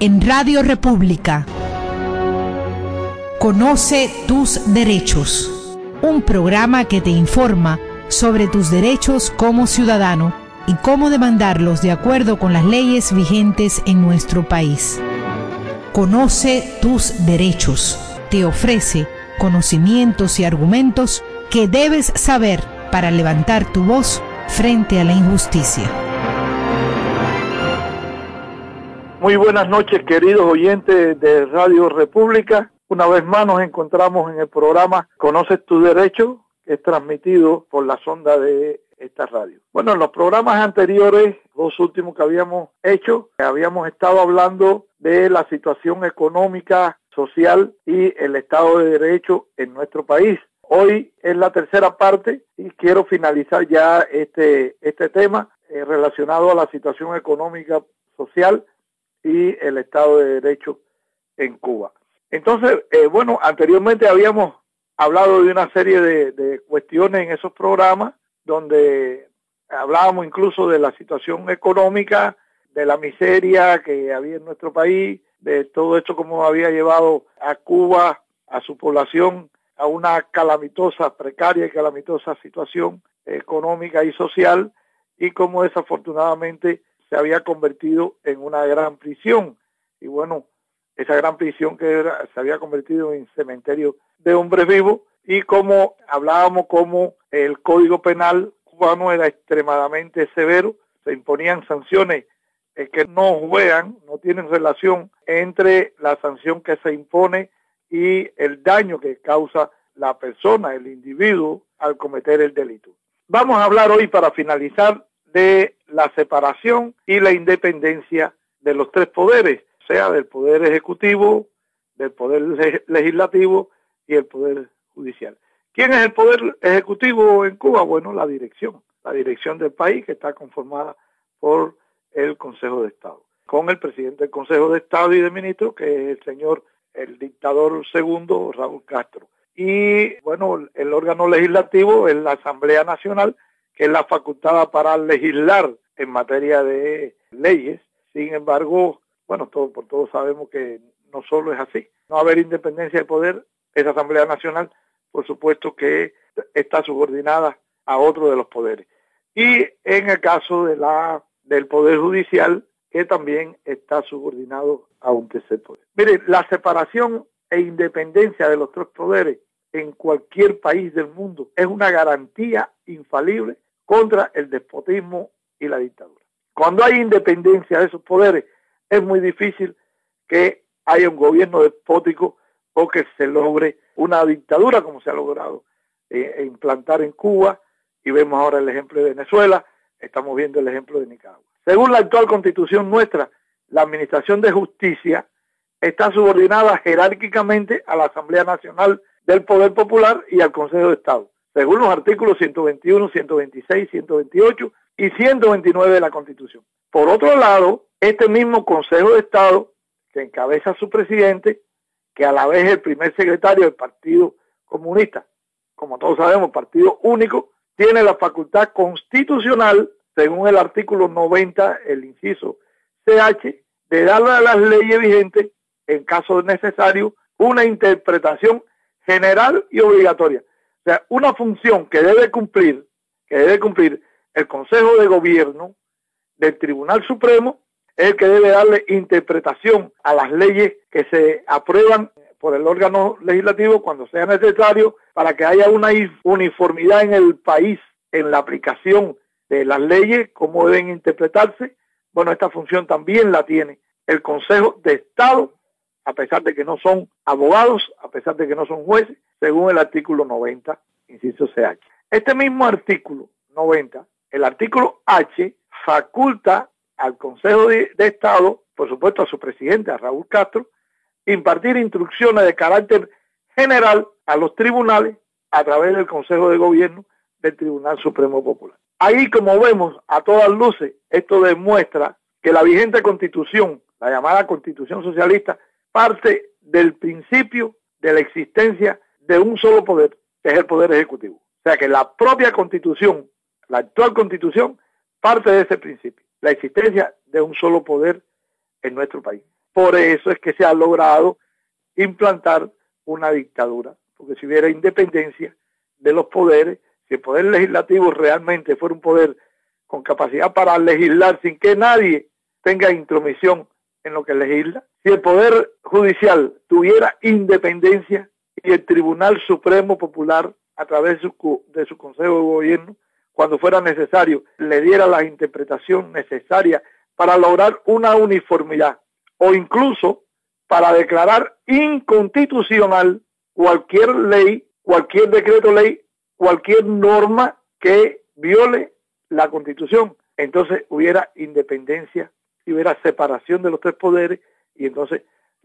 en Radio República. Conoce tus derechos, un programa que te informa sobre tus derechos como ciudadano y cómo demandarlos de acuerdo con las leyes vigentes en nuestro país. Conoce tus derechos. Te ofrece conocimientos y argumentos que debes saber para levantar tu voz frente a la injusticia. Muy buenas noches, queridos oyentes de Radio República. Una vez más nos encontramos en el programa Conoces tus derechos, que es transmitido por la sonda de esta radio. Bueno, en los programas anteriores, los últimos que habíamos hecho, habíamos estado hablando de la situación económica, social y el Estado de Derecho en nuestro país. Hoy es la tercera parte y quiero finalizar ya este tema relacionado a la situación económica, social y el Estado de Derecho en Cuba. Entonces, anteriormente habíamos hablado de una serie de cuestiones en esos programas donde hablábamos incluso de la situación económica, de la miseria que había en nuestro país, de todo esto como había llevado a Cuba, a su población, a una calamitosa, precaria y calamitosa situación económica y social, y cómo desafortunadamente se había convertido en una gran prisión. Y bueno, esa gran prisión se había convertido en cementerio de hombres vivos, y como hablábamos como el Código Penal cubano era extremadamente severo, se imponían sanciones que no juegan, no tienen relación entre la sanción que se impone y el daño que causa la persona, el individuo, al cometer el delito. Vamos a hablar hoy, para finalizar, de la separación y la independencia de los tres poderes, o sea, del poder ejecutivo, del poder legislativo y el poder judicial. ¿Quién es el poder ejecutivo en Cuba? Bueno, la dirección del país, que está conformada por el Consejo de Estado, con el presidente del Consejo de Estado y de Ministros, que es el dictador segundo, Raúl Castro. Y bueno, el órgano legislativo es la Asamblea Nacional, que es la facultada para legislar en materia de leyes. Sin embargo, bueno, todos sabemos que no solo es así. No haber independencia de poder, esa Asamblea Nacional, por supuesto que está subordinada a otro de los poderes. Y en el caso del Poder Judicial, que también está subordinado a un tercer poder. Mire, la separación e independencia de los tres poderes en cualquier país del mundo es una garantía infalible contra el despotismo y la dictadura. Cuando hay independencia de esos poderes, es muy difícil que haya un gobierno despótico o que se logre una dictadura como se ha logrado implantar en Cuba, y vemos ahora el ejemplo de Venezuela, estamos viendo el ejemplo de Nicaragua. Según la actual Constitución nuestra, la Administración de Justicia está subordinada jerárquicamente a la Asamblea Nacional del Poder Popular y al Consejo de Estado, según los artículos 121, 126, 128 y 129 de la Constitución. Por otro lado, este mismo Consejo de Estado, que encabeza a su presidente, que a la vez es el primer secretario del Partido Comunista, como todos sabemos, partido único, tiene la facultad constitucional, según el artículo 90, el inciso CH, de darle a las leyes vigentes, en caso necesario, una interpretación general y obligatoria. O sea, una función que debe cumplir el Consejo de Gobierno del Tribunal Supremo, es el que debe darle interpretación a las leyes que se aprueban por el órgano legislativo cuando sea necesario, para que haya una uniformidad en el país en la aplicación de las leyes, cómo deben interpretarse. Bueno, esta función también la tiene el Consejo de Estado, a pesar de que no son abogados, a pesar de que no son jueces, según el artículo 90, inciso CH. Este mismo artículo 90, el artículo H, faculta al Consejo de Estado, por supuesto a su presidente, a Raúl Castro, impartir instrucciones de carácter general a los tribunales a través del Consejo de Gobierno del Tribunal Supremo Popular. Ahí, como vemos, a todas luces, esto demuestra que la vigente Constitución, la llamada Constitución Socialista, parte del principio de la existencia de un solo poder, que es el Poder Ejecutivo. O sea que la propia Constitución, la actual Constitución, parte de ese principio, la existencia de un solo poder en nuestro país. Por eso es que se ha logrado implantar una dictadura, porque si hubiera independencia de los poderes, si el poder legislativo realmente fuera un poder con capacidad para legislar sin que nadie tenga intromisión en lo que legisla, si el poder judicial tuviera independencia y el Tribunal Supremo Popular, a través de su Consejo de Gobierno, cuando fuera necesario, le diera la interpretación necesaria para lograr una uniformidad o incluso para declarar inconstitucional cualquier ley, cualquier decreto ley, cualquier norma que viole la Constitución. Entonces hubiera independencia y hubiera separación de los tres poderes y entonces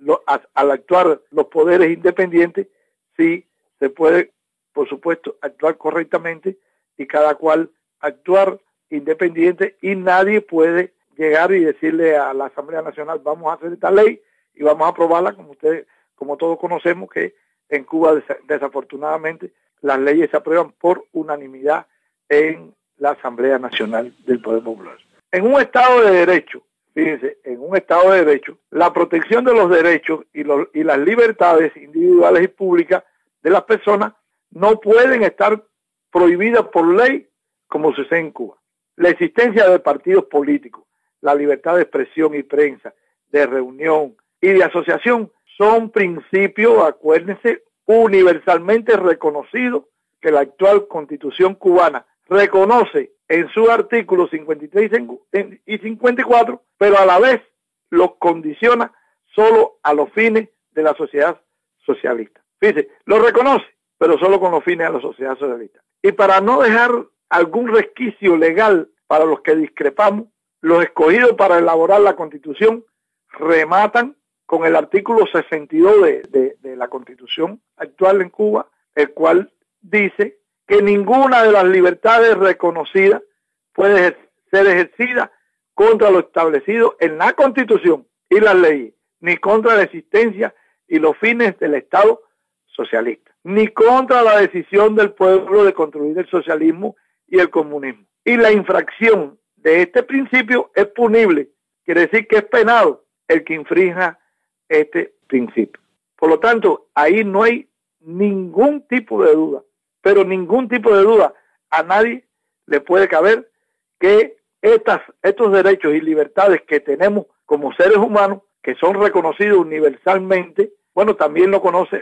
al actuar los poderes independientes sí se puede, por supuesto, actuar correctamente y cada cual actuar independiente y nadie puede llegar y decirle a la Asamblea Nacional vamos a hacer esta ley y vamos a aprobarla, como todos conocemos que en Cuba desafortunadamente las leyes se aprueban por unanimidad en la Asamblea Nacional del Poder Popular. En un Estado de Derecho, fíjense, en un Estado de Derecho, la protección de los derechos y las libertades individuales y públicas de las personas no pueden estar prohibidas por ley como sucede en Cuba. La existencia de partidos políticos, la libertad de expresión y prensa, de reunión y de asociación son principios, acuérdense, universalmente reconocidos que la actual Constitución cubana reconoce en sus artículos 53 y 54, pero a la vez los condiciona solo a los fines de la sociedad socialista. Fíjense, lo reconoce, pero solo con los fines de la sociedad socialista. Y para no dejar algún resquicio legal para los que discrepamos, los escogidos para elaborar la Constitución rematan con el artículo 62 de la Constitución actual en Cuba, el cual dice que ninguna de las libertades reconocidas puede ser ejercida contra lo establecido en la Constitución y las leyes, ni contra la existencia y los fines del Estado socialista, ni contra la decisión del pueblo de construir el socialismo y el comunismo. Y la infracción de este principio es punible, quiere decir que es penado el que infrinja este principio. Por lo tanto, ahí no hay ningún tipo de duda, pero ningún tipo de duda. A nadie le puede caber que estos derechos y libertades que tenemos como seres humanos, que son reconocidos universalmente, bueno, también lo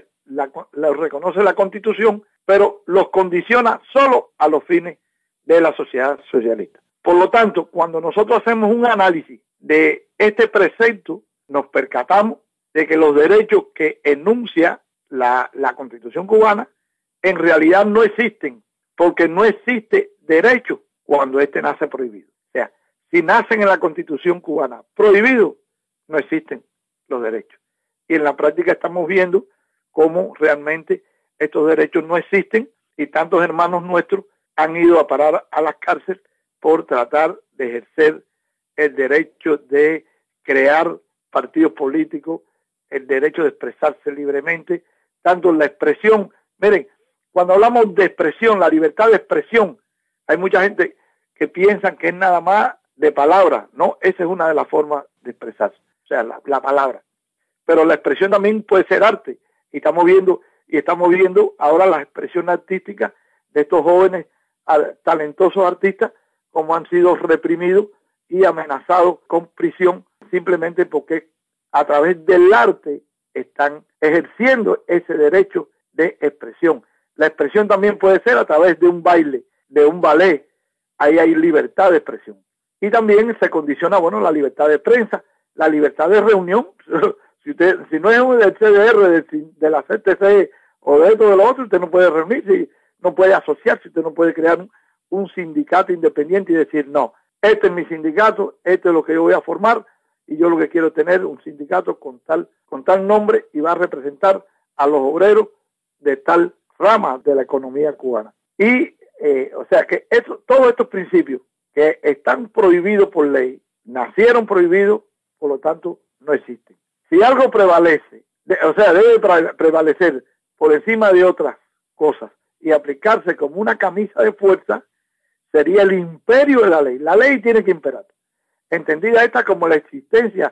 reconoce la Constitución, pero los condiciona solo a los fines de la sociedad socialista. Por lo tanto, cuando nosotros hacemos un análisis de este precepto, nos percatamos de que los derechos que enuncia la Constitución cubana en realidad no existen, porque no existe derecho cuando este nace prohibido. O sea, si nacen en la Constitución cubana prohibidos, no existen los derechos. Y en la práctica estamos viendo cómo realmente estos derechos no existen y tantos hermanos nuestros han ido a parar a las cárceles por tratar de ejercer el derecho de crear partidos políticos, el derecho de expresarse libremente, tanto en la expresión. Miren, cuando hablamos de expresión, la libertad de expresión, hay mucha gente que piensa que es nada más de palabras. No, esa es una de las formas de expresarse, o sea, la palabra. Pero la expresión también puede ser arte. Y estamos viendo ahora las expresiones artísticas de estos jóvenes talentosos artistas, como han sido reprimidos y amenazados con prisión simplemente porque a través del arte están ejerciendo ese derecho de expresión. La expresión también puede ser a través de un baile, de un ballet. Ahí hay libertad de expresión. Y también se condiciona, bueno, la libertad de prensa, la libertad de reunión. Si no es un del CDR, de la CTC o de esto o de lo otro, usted no puede reunirse, no puede asociarse, usted no puede crear un sindicato independiente y decir, no, este es mi sindicato, esto es lo que yo voy a formar y yo lo que quiero es tener un sindicato con tal nombre y va a representar a los obreros de tal rama de la economía cubana. Y, o sea que todos estos principios que están prohibidos por ley, nacieron prohibidos, por lo tanto no existen. Si algo prevalece, debe prevalecer por encima de otras cosas y aplicarse como una camisa de fuerza, sería el imperio de la ley. La ley tiene que imperar, entendida esta como la existencia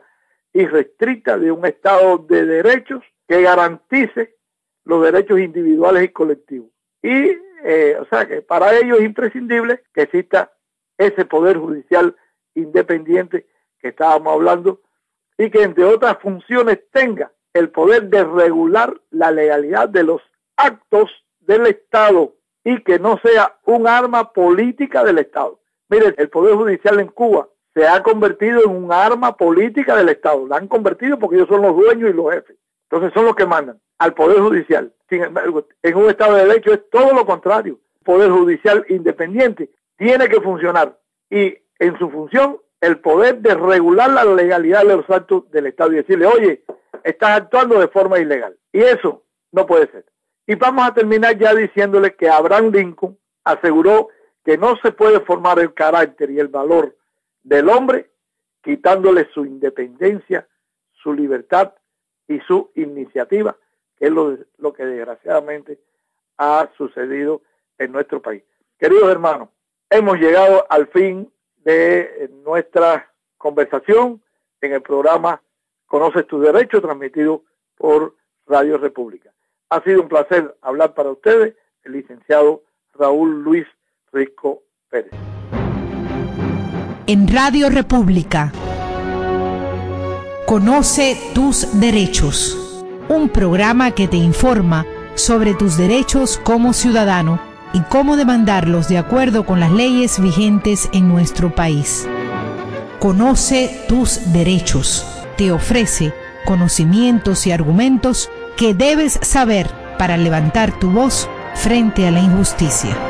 irrestricta de un Estado de derechos que garantice los derechos individuales y colectivos. Y, o sea, que para ello es imprescindible que exista ese poder judicial independiente que estábamos hablando y que, entre otras funciones, tenga el poder de regular la legalidad de los actos del Estado y que no sea un arma política del Estado. Miren, el Poder Judicial en Cuba se ha convertido en un arma política del Estado. La han convertido porque ellos son los dueños y los jefes. Entonces son los que mandan al Poder Judicial. Sin embargo, en un Estado de Derecho es todo lo contrario. El Poder Judicial independiente tiene que funcionar y en su función el poder de regular la legalidad de los actos del Estado y decirle, oye, estás actuando de forma ilegal. Y eso no puede ser. Y vamos a terminar ya diciéndole que Abraham Lincoln aseguró que no se puede formar el carácter y el valor del hombre quitándole su independencia, su libertad y su iniciativa, que es lo que desgraciadamente ha sucedido en nuestro país. Queridos hermanos, hemos llegado al fin de nuestra conversación en el programa Conoces tus derechos, transmitido por Radio República. Ha sido un placer hablar para ustedes, el licenciado Raúl Luis Risco Pérez. En Radio República, Conoce tus derechos, un programa que te informa sobre tus derechos como ciudadano y cómo demandarlos de acuerdo con las leyes vigentes en nuestro país. Conoce tus derechos. Te ofrece conocimientos y argumentos que debes saber para levantar tu voz frente a la injusticia.